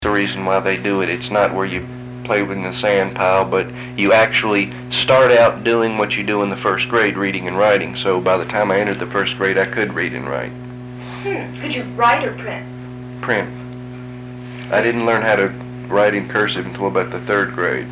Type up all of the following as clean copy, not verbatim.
the reason why they do it. It's not where you play in the sand pile, but you actually start out doing what you do in the first grade, reading and writing. So by the time I entered the first grade, I could read and write. Could you write or print? Print. I didn't learn how to write in cursive until about the third grade.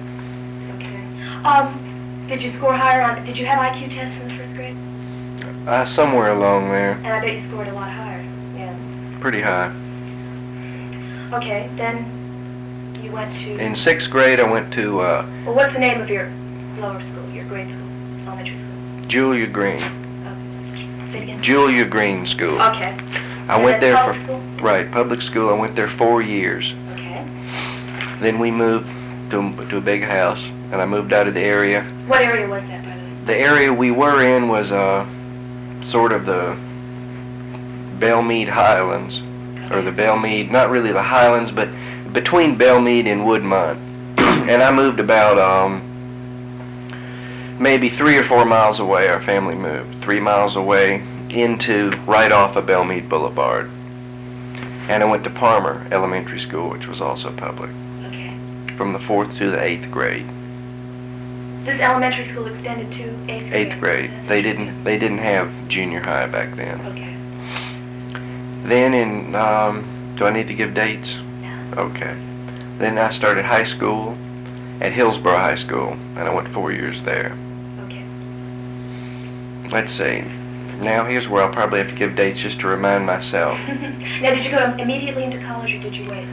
Okay. Did you score higher on, did you have IQ tests in the first grade? Somewhere along there. And I bet you scored a lot higher, yeah. Pretty high. Okay, then you went to... In sixth grade, I went to... well, what's the name of your lower school, your grade school, elementary school? Julia Green. Oh, say it again. Julia Green School. Okay. I went there public school? Right, public school. I went there 4 years. Okay. Then we moved to a big house, and I moved out of the area. What area was that, by the way? The area we were in was sort of the Belmead Highlands, or the Belmead, not really the Highlands, but between Belmead and Woodmont. And I moved about maybe 3 or 4 miles away. Our family moved 3 miles away into right off of Belmead Boulevard. And I went to Palmer Elementary School, which was also public, Okay. from the 4th to the 8th grade. This elementary school extended to 8th grade? 8th grade. That's They interesting. didn't have junior high back then. Okay. Then in, do I need to give dates? Yeah. Okay. Then I started high school at Hillsborough High School, and I went 4 years there. Okay. Let's see. Now here's where I'll probably have to give dates just to remind myself. Now, did you go immediately into college, or did you wait?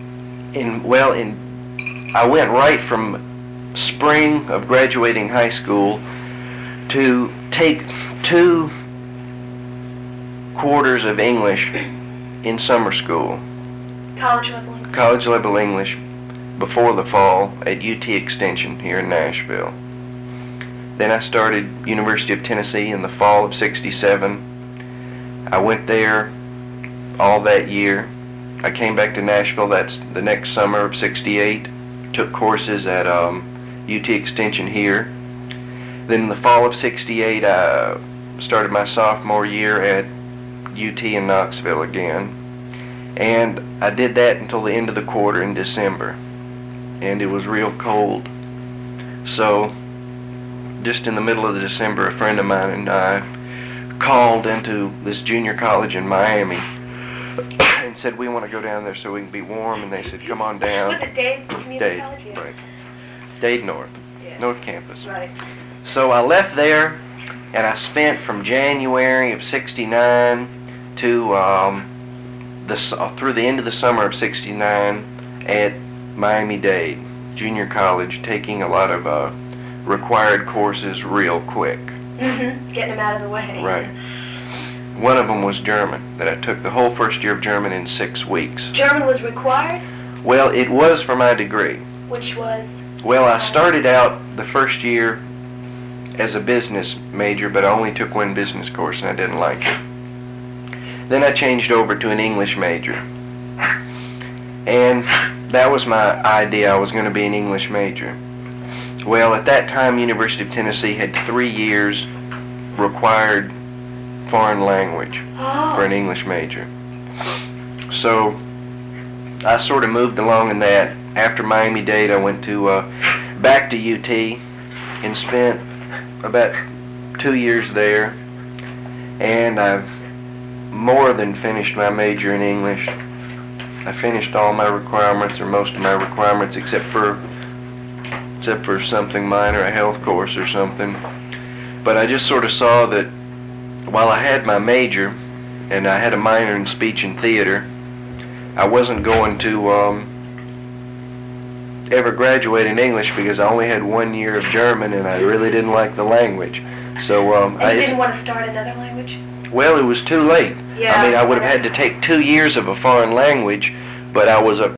I went right from spring of graduating high school to take 2 quarters of English in summer school. College level English? College level English before the fall at UT Extension here in Nashville. Then I started University of Tennessee in the fall of /67. I went there all that year. I came back to Nashville that's the next summer of '68. Took courses at UT Extension here. Then in the fall of '68, I started my sophomore year at UT in Knoxville again. And I did that until the end of the quarter in December. And it was real cold. So just in the middle of December, a friend of mine and I called into this junior college in Miami and said, we want to go down there so we can be warm. And they said, come on down. Was it Dade Community Dade, College? Yeah. right. Dade North, Yeah. North Campus. Right. So I left there, and I spent from January of '69 to through the end of the summer of '69 at Miami-Dade Junior College, taking a lot of required courses real quick. Getting them out of the way. Right. One of them was German, that I took the whole first year of German in 6 weeks. German was required, Well, it was for my degree. which was... Well, I started out the first year as a business major, but I only took 1 business course and I didn't like it. Then I changed over to an English major. And that was my idea. I was going to be an English major. Well, at that time, University of Tennessee had 3 years required foreign language for an English major. So I sort of moved along in that. After Miami-Dade, I went to back to UT and spent about 2 years there. And I've more than finished my major in English. I finished all my requirements, or most of my requirements, except for something minor, a health course or something. But I just sort of saw that while I had my major, and I had a minor in speech and theater, I wasn't going to ever graduate in English because I only had 1 year of German and I really didn't like the language. So And you didn't want to start another language? well, it was too late. Yeah, I mean, I would have had to take 2 years of a foreign language, but I was a